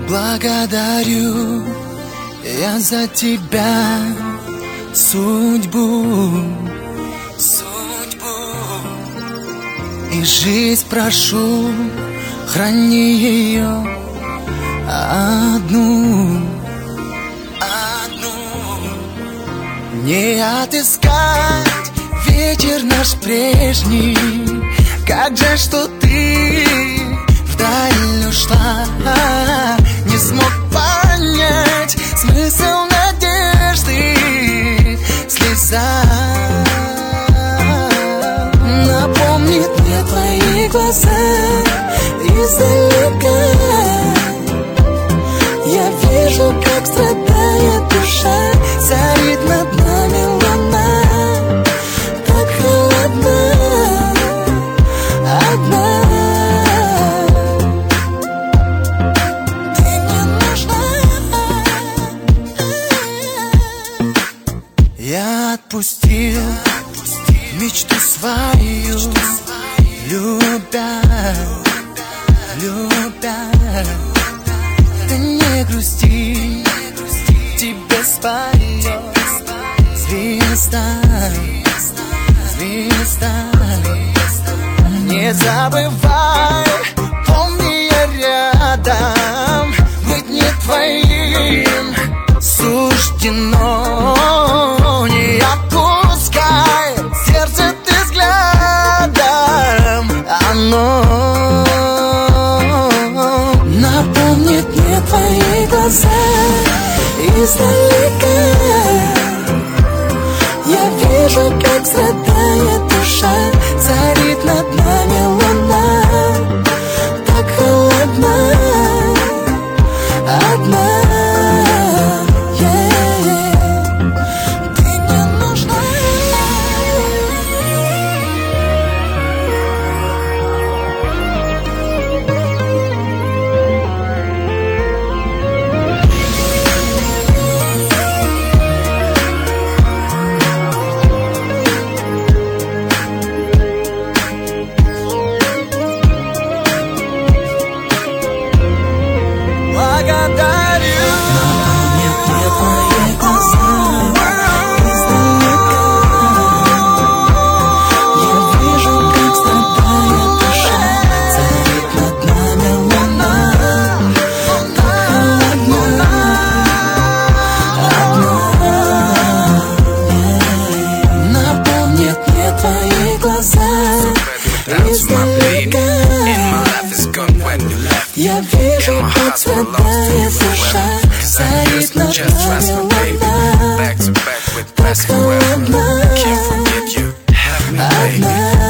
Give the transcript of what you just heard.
Благодарю я за тебя, судьбу, и жизнь прошу, храни ее одну. Не отыскать вечер наш прежний. Как же, что ты вдаль ушла, не смог понять смысл надежды. Слеза напомнит мне твои глаза издалека. Я вижу, как страдает душа, царит над нами луна, так холодна, одна. Ты мне нужна. Я отпустил мечту свою, любя. Ты не грусти, тебе споет звезда. Не забывай, помни, я рядом, быть не твоим суждено. Не отпускай сердце ты взглядом, оно напомнит мне твои глаза издалека. Я вижу, как страдает душа, царит над нами луна, так холодна, одна. Ты мне нужна. Я вижу, как страдает душа, царит над нами луна, так холодна, одна.